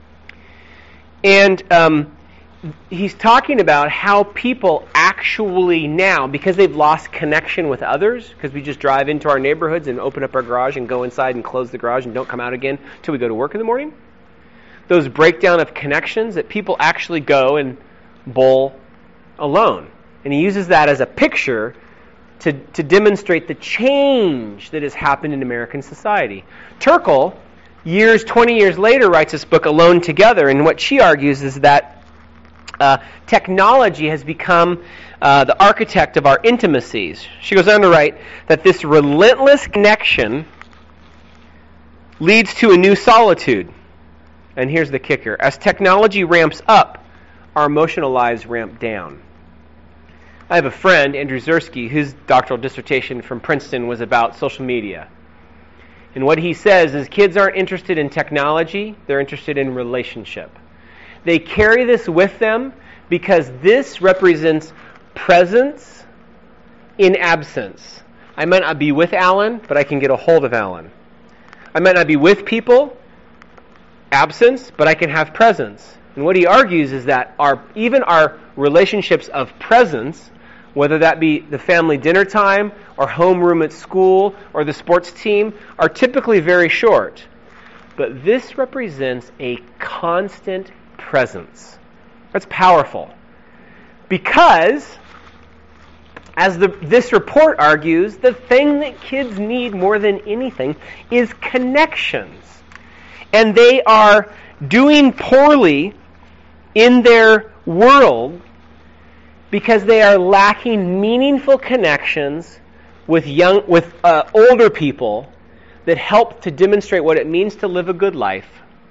And um, he's talking about how people actually now, because they've lost connection with others, because we just drive into our neighborhoods and open up our garage and go inside and close the garage and don't come out again until we go to work in the morning, those breakdown of connections, that people actually go and bowl alone. And he uses that as a picture to, to demonstrate the change that has happened in American society. Turkle, years, twenty years later, writes this book, Alone Together, and what she argues is that uh, technology has become uh, the architect of our intimacies. She goes on to write that this relentless connection leads to a new solitude. And here's the kicker. As technology ramps up, our emotional lives ramp down. I have a friend, Andrew Zersky, whose doctoral dissertation from Princeton was about social media. And what he says is kids aren't interested in technology, they're interested in relationship. They carry this with them because this represents presence in absence. I might not be with Alan, but I can get a hold of Alan. I might not be with people, absence, but I can have presence. And what he argues is that our even our relationships of presence, whether that be the family dinner time or homeroom at school or the sports team, are typically very short. But this represents a constant presence. That's powerful. Because, as the, this report argues, the thing that kids need more than anything is connections. And they are doing poorly in their world because they are lacking meaningful connections with young, with uh, older people that help to demonstrate what it means to live a good life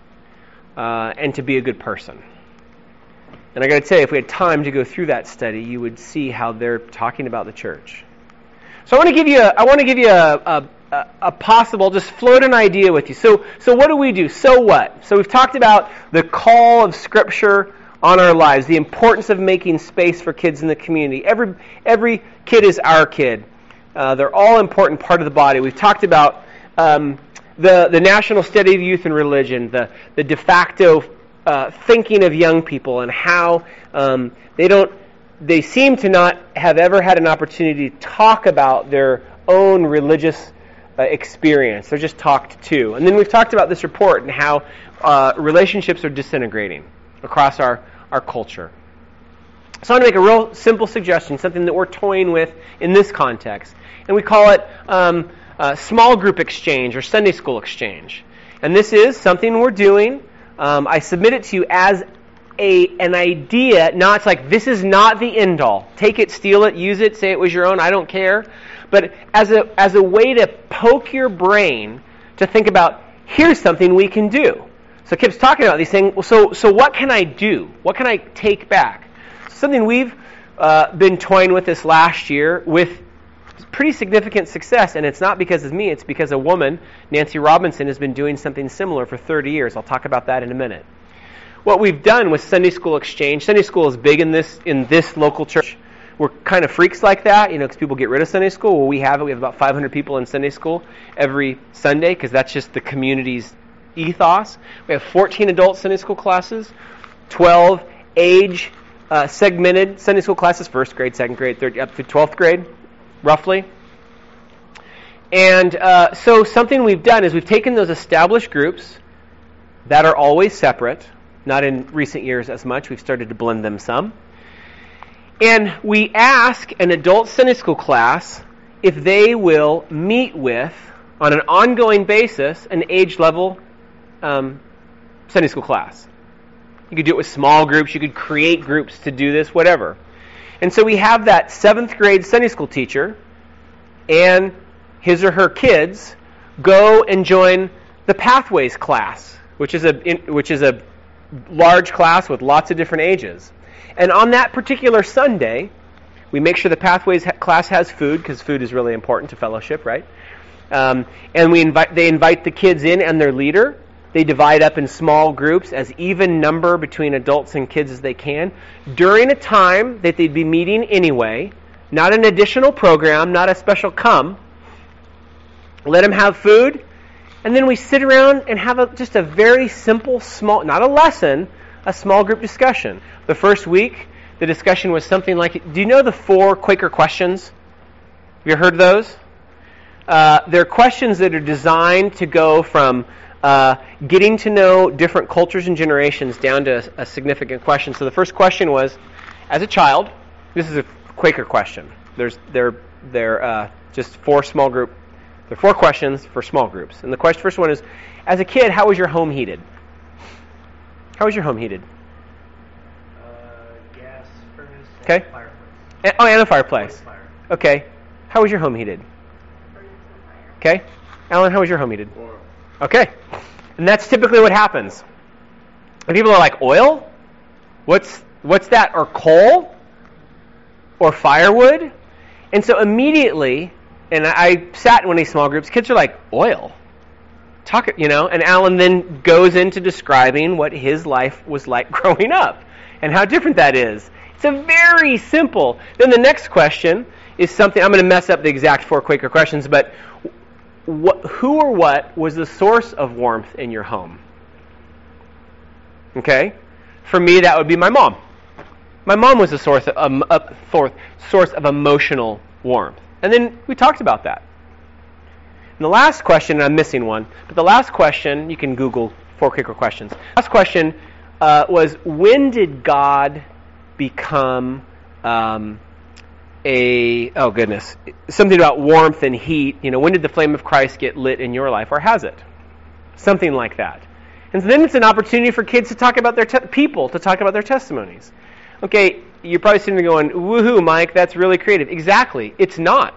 uh, and to be a good person. And I got to tell you, if we had time to go through that study, you would see how they're talking about the church. So I want to give you a, I want to give you a, a, a possible, just float an idea with you. So, so what do we do? So what? So we've talked about the call of Scripture on our lives, the importance of making space for kids in the community. Every every kid is our kid. Uh, they're all an important part of the body. We've talked about um, the the national study of youth and religion, the the de facto uh, thinking of young people, and how um, they don't they seem to not have ever had an opportunity to talk about their own religious uh, experience. They're just talked to. And then we've talked about this report and how uh, relationships are disintegrating across our, our culture. So I want to make a real simple suggestion, something that we're toying with in this context. And we call it um, uh, small group exchange or Sunday school exchange. And this is something we're doing. Um, I submit it to you as a an idea. Not it's like, this is not the end all. Take it, steal it, use it, say it was your own, I don't care. But as a as a way to poke your brain to think about, here's something we can do. So Kip's talking about these things. So, so what can I do? What can I take back? Something we've uh, been toying with this last year with pretty significant success, and it's not because of me. It's because a woman, Nancy Robinson, has been doing something similar for thirty years. I'll talk about that in a minute. What we've done with Sunday School Exchange, Sunday School is big in this in this local church. We're kind of freaks like that, you know, because people get rid of Sunday school. Well, we have it. We have about five hundred people in Sunday school every Sunday because that's just the community's ethos. We have fourteen adult Sunday school classes, twelve age uh, segmented Sunday school classes, first grade, second grade, third, up to twelfth grade, roughly. And uh, so something we've done is we've taken those established groups that are always separate, not in recent years as much, we've started to blend them some, and we ask an adult Sunday school class if they will meet with, on an ongoing basis, an age level Um, Sunday school class. You could do it with small groups. You could create groups to do this, whatever. And so we have that seventh grade Sunday school teacher and his or her kids go and join the Pathways class, which is a which is a large class with lots of different ages. And on that particular Sunday, we make sure the Pathways class has food, because food is really important to fellowship, right? Um, and we invite they invite the kids in and their leader. They divide up in small groups, as even number between adults and kids as they can, during a time that they'd be meeting anyway, not an additional program, not a special come. Let them have food, and then we sit around and have a, just a very simple, small, not a lesson, a small group discussion. The first week, the discussion was something like, do you know the four Quaker questions? Have you heard those? Uh, they're questions that are designed to go from Uh, getting to know different cultures and generations down to a, a significant question. So the first question was, as a child, this is a Quaker question. There's they're they're uh, just four small group. There are four questions for small groups. And the question, first one is, as a kid, how was your home heated? How was your home heated? Uh, gas furnace. Okay. And fireplace. And, oh, and a fireplace. Fire. Okay. How was your home heated? Okay. Alan, how was your home heated? Oil. Okay. And that's typically what happens. And people are like, oil? What's what's that? Or coal? Or firewood? And so immediately, and I sat in one of these small groups, kids are like, oil? Talk, you know, and Alan then goes into describing what his life was like growing up and how different that is. It's a very simple. Then the next question is something, I'm going to mess up the exact four Quaker questions, but What, who or what was the source of warmth in your home? Okay? For me, that would be my mom. My mom was a source of, um, a source of emotional warmth. And then we talked about that. And the last question, and I'm missing one, but the last question, you can Google Four Quaker Questions. Last question uh, was, when did God become um, a, oh goodness, something about warmth and heat? You know, when did the flame of Christ get lit in your life, or has it? Something like that. And so then it's an opportunity for kids to talk about their, te- people to talk about their testimonies. Okay, you're probably sitting there going, woohoo, Mike, that's really creative. Exactly, it's not.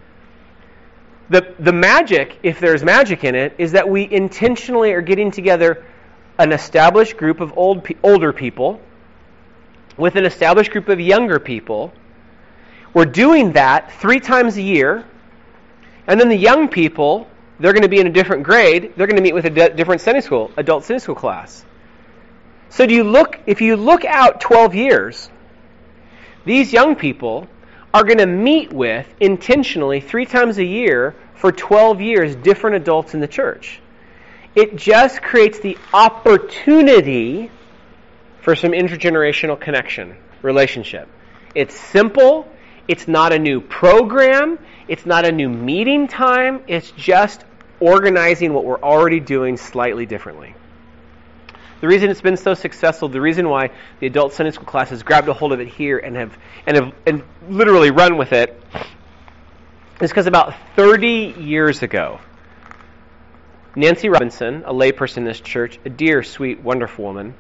The the magic, if there's magic in it, is that we intentionally are getting together an established group of old older people with an established group of younger people. We're doing that three times a year, and then the young people, they're going to be in a different grade. They're going to meet with a de- different Sunday school, adult Sunday school class. So do you look? If you look out twelve years, these young people are going to meet with, intentionally, three times a year for twelve years, different adults in the church. It just creates the opportunity for some intergenerational connection, relationship. It's simple. It's not a new program. It's not a new meeting time. It's just organizing what we're already doing slightly differently. The reason it's been so successful, the reason why the adult Sunday school classes grabbed a hold of it here and have and have and literally run with it, is because about thirty years ago, Nancy Robinson, a layperson in this church, a dear, sweet, wonderful woman,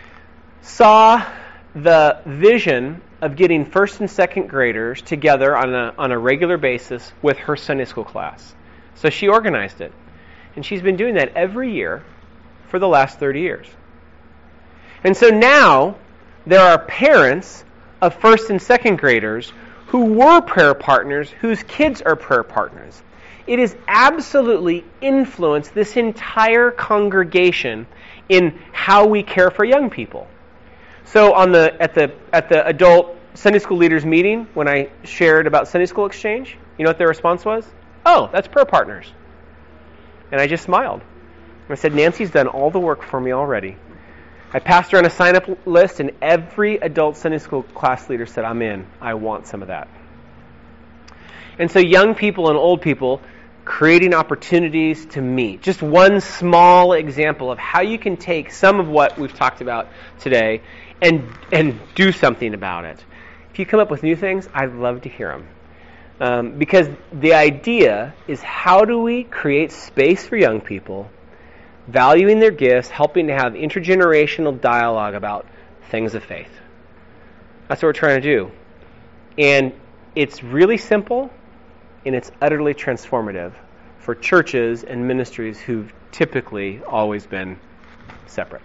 saw the vision of getting first and second graders together on a on a regular basis with her Sunday school class. So she organized it. And she's been doing that every year for the last thirty years. And so now there are parents of first and second graders who were prayer partners, whose kids are prayer partners. It has absolutely influenced this entire congregation in how we care for young people. So on the at the at the adult Sunday school leaders meeting, when I shared about Sunday school exchange, you know what their response was? Oh, that's prayer partners. And I just smiled. I said, Nancy's done all the work for me already. I passed her on a sign-up list, and every adult Sunday school class leader said, I'm in. I want some of that. And so young people and old people creating opportunities to meet. Just one small example of how you can take some of what we've talked about today and and do something about it. If you come up with new things, I'd love to hear them. Um, because the idea is, how do we create space for young people, valuing their gifts, helping to have intergenerational dialogue about things of faith. That's what we're trying to do. And it's really simple, and it's utterly transformative for churches and ministries who've typically always been separate.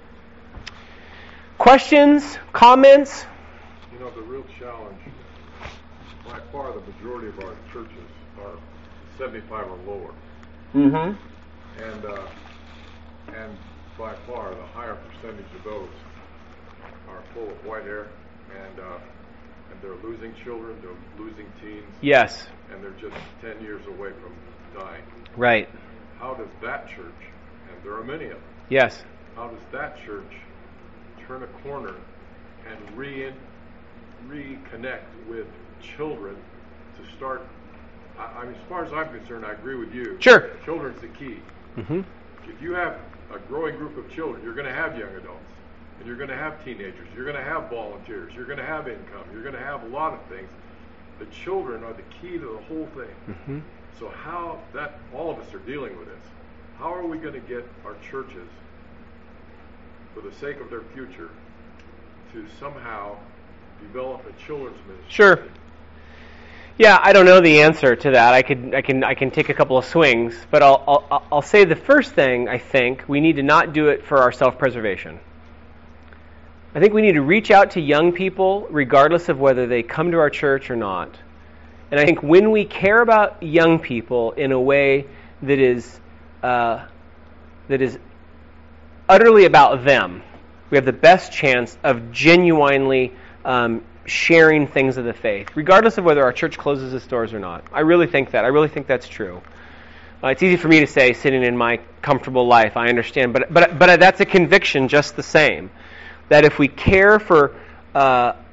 Questions? Comments? You know, the real challenge, by far the majority of our churches are seventy-five or lower. Mm-hmm. And uh, and by far the higher percentage of those are full of white hair, and uh, and they're losing children, they're losing teens. Yes. And they're just ten years away from dying. Right. How does that church, and there are many of them, yes, how does that church turn a corner and re reconnect with children to start? I, I mean, as far as I'm concerned, I agree with you. Sure. Children's the key. Mm-hmm. If you have a growing group of children, you're going to have young adults, and you're going to have teenagers, you're going to have volunteers, you're going to have income, you're going to have a lot of things. The children are the key to the whole thing. Mm-hmm. So how that all of us are dealing with this. How are we going to get our churches, for the sake of their future, to somehow develop a children's ministry? Sure. Yeah, I don't know the answer to that. I could, I can, I can take a couple of swings, but I'll, I'll, I'll say the first thing. I think we need to not do it for our self-preservation. I think we need to reach out to young people, regardless of whether they come to our church or not. And I think when we care about young people in a way that is, uh, that is utterly about them, we have the best chance of genuinely um, sharing things of the faith, regardless of whether our church closes its doors or not. I really think that. I really think that's true. Uh, it's easy for me to say, sitting in my comfortable life, I understand, but but but that's a conviction just the same. That if we care for uh,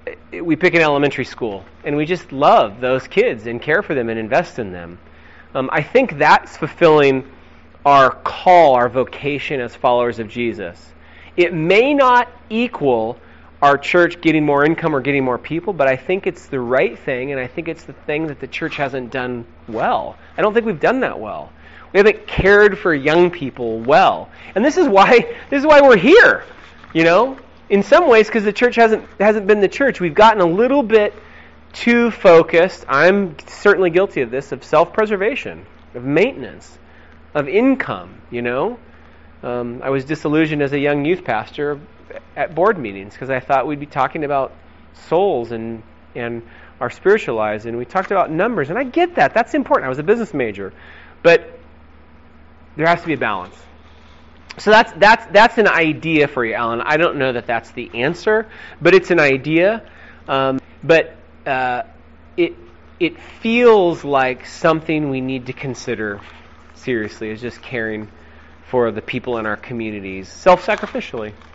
we pick an elementary school, and we just love those kids and care for them and invest in them. Um, I think that's fulfilling our call, our vocation as followers of Jesus. It may not equal our church getting more income or getting more people, but I think it's the right thing, and I think it's the thing that the church hasn't done well. I don't think we've done that well. We haven't cared for young people well. And this is why this is why we're here. You know? In some ways, because the church hasn't hasn't been the church. We've gotten a little bit too focused. I'm certainly guilty of this, of self-preservation, of maintenance, of income, you know? Um, I was disillusioned as a young youth pastor at board meetings because I thought we'd be talking about souls and and our spiritual lives, and we talked about numbers, and I get that. That's important. I was a business major. But there has to be a balance. So that's that's that's an idea for you, Alan. I don't know that that's the answer, but it's an idea. Um, but uh, it it feels like something we need to consider seriously, is just caring for the people in our communities self-sacrificially.